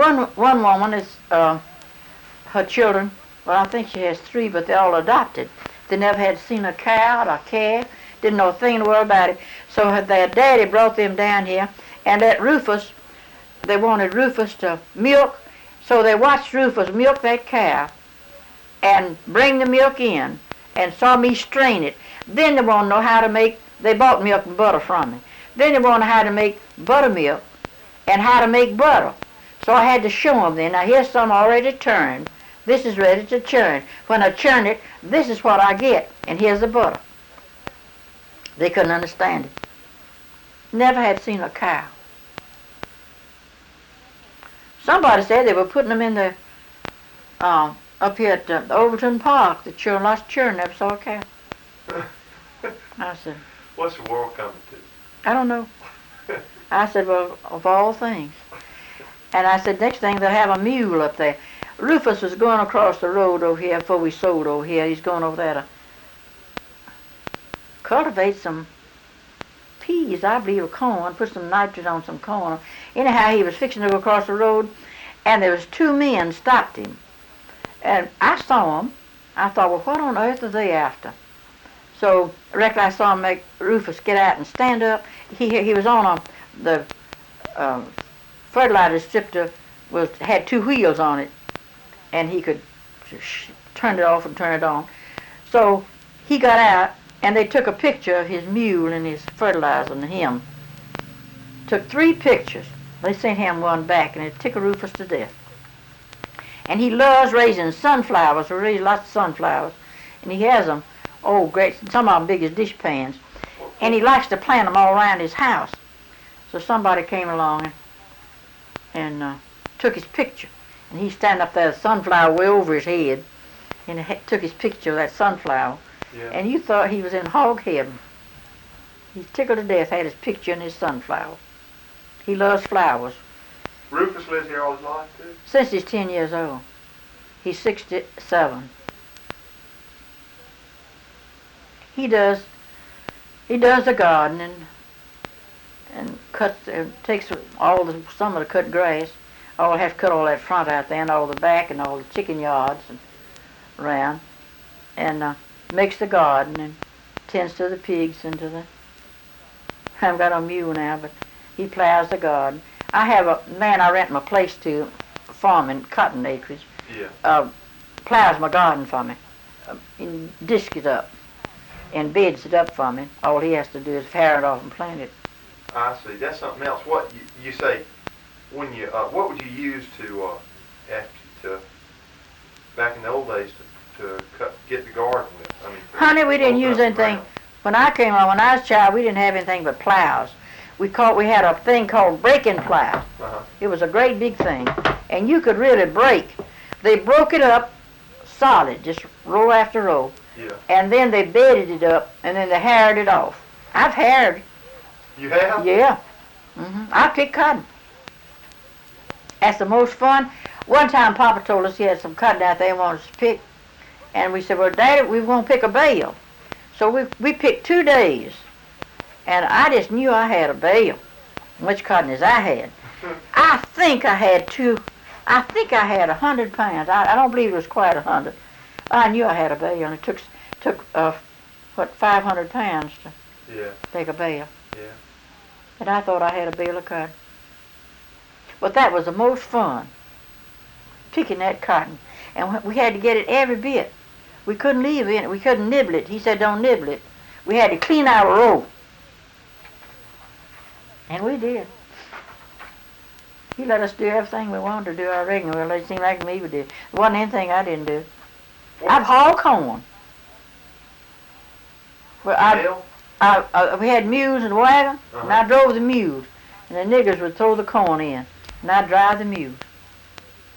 one woman is her children. Well, I think she has 3, but they're all adopted. They never had seen a cow or a calf. Didn't know a thing in the world about it. So their daddy brought them down here, and that Rufus, they wanted Rufus to milk. So they watched Rufus milk that cow and bring the milk in and saw me strain it. Then they want to know how to make, they bought milk and butter from me. Then they want to know how to make buttermilk and how to make butter. So I had to show them then. Now here's some already turned. This is ready to churn. When I churn it, this is what I get, and here's the butter. They couldn't understand it. Never had seen a cow. Somebody said they were putting them in the, up here at Overton Park, the children, lots of children never saw a cow. I said, what's the world coming to? I don't know. I said, well, of all things. And I said, next thing they'll have a mule up there. Rufus was going across the road over here before we sold over here. He's going over there to cultivate some peas, I believe, or corn, put some nitrogen on some corn. Anyhow, he was fixing to go across the road, and there was 2 men stopped him. And I saw them. I thought, well, what on earth are they after? So I reckon I saw him make Rufus get out and stand up. He was on the fertilizer strip had 2 wheels on it, and he could turn it off and turn it on. So he got out, and they took a picture of his mule and his fertilizer and him. Took 3 pictures. They sent him one back, and it tickled Rufus to death. And he loves raising sunflowers. We raise lots of sunflowers, and he has them. Oh, great! Some of them big as dish pans, and he likes to plant them all around his house. So somebody came along and took his picture, and he's standing up there, a sunflower way over his head, and took his picture of that sunflower. Yeah. And you thought he was in hog heaven. He's tickled to death, had his picture in his sunflower. He loves flowers. Rufus lives here all his life, too? Since he's 10 years old. He's 67. He does the gardening and cuts and takes some of the cut grass. I'll have to cut all that front out there and all the back and all the chicken yards and around, and makes the garden and tends to the pigs and to the. I haven't got a mule now, but he plows the garden. I have a man I rent my place to, farming cotton acreage. Yeah. Plows my garden for me, and discs it up, and beds it up for me. All he has to do is tear it off and plant it. I see. That's something else. What you say? When you what would you use back in the old days to get the garden with? I mean, honey, we didn't use anything. When I came on, when I was a child, we didn't have anything but plows. We had a thing called breaking plow. Uh-huh. It was a great big thing, and you could really break. They broke it up solid, just row after row. Yeah. And then they bedded it up, and then they harrowed it off. I've harrowed. You have? Yeah. I pick cotton. That's the most fun. One time Papa told us he had some cotton out there he wanted us to pick, and we said, well, Daddy, we won't pick a bale. So we picked 2 days, and I just knew I had a bale. Much cotton as I had. I think I had 100 pounds. I don't believe it was quite 100. I knew I had a bale, and it took 500 pounds to take a bale. Yeah. And I thought I had a bale of cotton. But that was the most fun, picking that cotton. And we had to get it every bit. We couldn't leave it. We couldn't nibble it. He said, don't nibble it. We had to clean our row. And we did. He let us do everything we wanted to do, I reckon. Well, it seemed like me we did. There wasn't anything I didn't do. I've hauled corn. Well, we had mules and wagons, and I drove the mules. And the niggers would throw the corn in, and I'd drive the mules.